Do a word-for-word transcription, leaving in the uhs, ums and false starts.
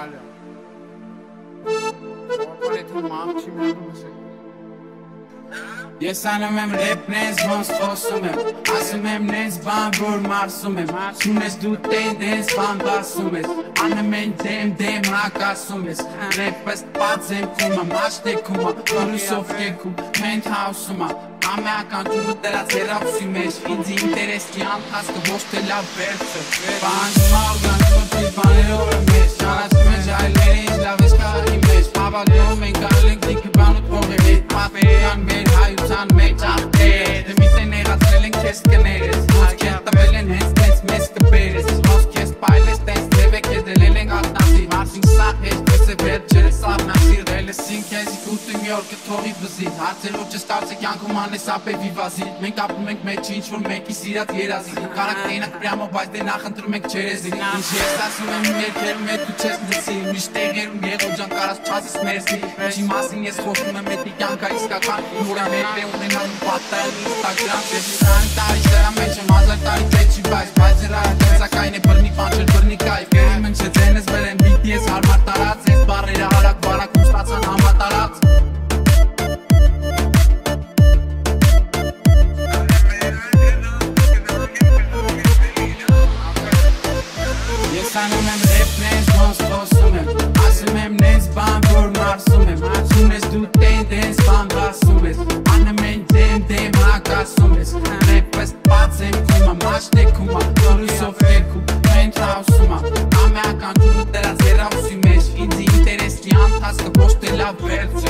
ძალიან. Ოპერეთა მამჩი მეგობსე. Ես անում եմ ռեպնես ոնց խոսում եմ Ասում եմ նենց բան որ մարսում եմ Չունես դու տենդենս բան բասում ես Անում են դեմ դեմ հակասում ես Ռեպս պած եմ կումա մաշտեքումա Որուսով կեքում մենթհաուսում ա Ամեական ճուրը դրած հերապսի մեջ Ինձ ինտերեսի անթասկը ոչ թե լավ վերցը Բանջում ա ու գանչոտի բաներով եմ ես Ճանաչում են ժայլերը ինձ լավ ես կաղի մեջ Պավալյում են կարել ենք դիքը բանուտ փողի հետ Մապերյան մեր հայության մեջ աղտեր Դմիտեն եղացրել են կես կներես Ոսկ են տվել են հենց նենց մեզ կբերես Ոսկ ես պայլես տենց դև է կեդելել ենք աղտնասի Մարսին սա հեշտ ես է վերջերը սավնասիր Ռելեսին կեզի կուտի մի օր կթողի վզիտ Հարցեր ոչ ես կարծե կյանքում անես ապեվի վազիտ Մենք ապնում ենք մեջի ինչ-որ մեկի սիրած երազի Կարակ տենակ պրյամո բայց դե նախընտրում ենք չերեզի Ինչ ես ասում եմ իմ երկերում է դու չես նսի Միշտ տեղերում եղով ճան կարած չասես մերսի Ինչի մասին ես խոսում եմ էտի կյանքա իսկական Ուրան հետ է ունենալու պատտայել ինստագրամ Ես իրանք տարի սրա մեջ եմ հազար տարի տեչի բայց Բայց էր այլ տենցակայն է բրնի պանչեր բրնի կայվ Գերիմ ընչ է ձենես վեր են բիտ ես հարմար տարած Ես բարերը հարակ բարակ ու ստացան համատարած Ես անում եմ ռեպնես ոնց խոսում եմ Ասում եմ նենց բան որ մարսում եմ Չունես դու տենդենս բան բասում ես Անում են դեմ դեմ հակասում ես Ռեպս պած եմ կումա մաշտեքումա Որուսով կեքում մենթհաուսում ա Ամեական ճուրը դրած հերապսի մեջ Ինձ ինտերեսի անթասկը ոչ թե լավ վերցը